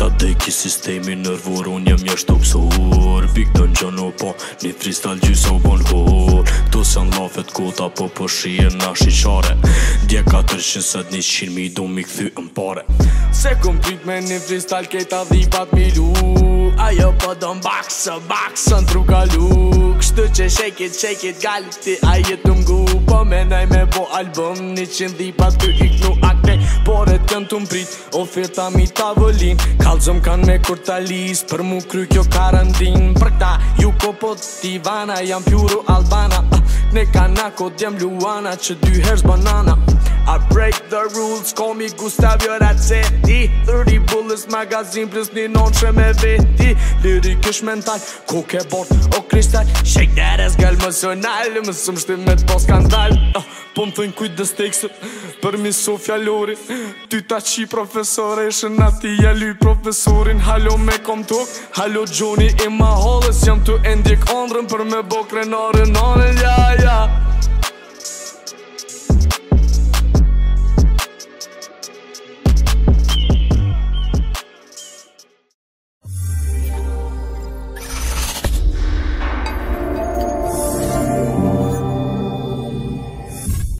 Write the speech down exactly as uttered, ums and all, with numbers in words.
Ta deki sistemi nervor, unë jem jesht toksor. Pik të në gjëno po, një freestyle gjysa u bon hor. Kto se në lafet kota po po shien na shiqare. Dje katërqind sët një qind mi do mi kthy m'pare. Se kum prit me një freestyle kejta dhipat mi lu. Ajo po do m'bakse, bakse në tru kalu. Kështu që shake it, shake it, galit ti a jetu m'gu. Po menaj me po album, një qind dhipat ty iknu akte. Pore t'kën t'u m'prit, oferta mi tavolin. Kalzëm kan me kur talis, për mu kry kjo karandin. Për këta ju ko po t'ivana, jam pjuru albana. Ne kanako djem Luana, që dy herës banana. I break the rules, call me Gustavio Razzetti. thirty bullets, magazin plus një nonqe me veti. Lirikish mental, koke bort o kristal. Shake that ass girl emotional, më sëm shtim me t'po skandal. uh, Po m'thojnë kujdes tekstet, për mi Sofja Lori. Ty ta qi profesore, shën ati jaluj profesorin. Halo me kom tok, halo Gjoni i ma halës. Jam tu endjek andrën për me bo krenare nane, ja ja.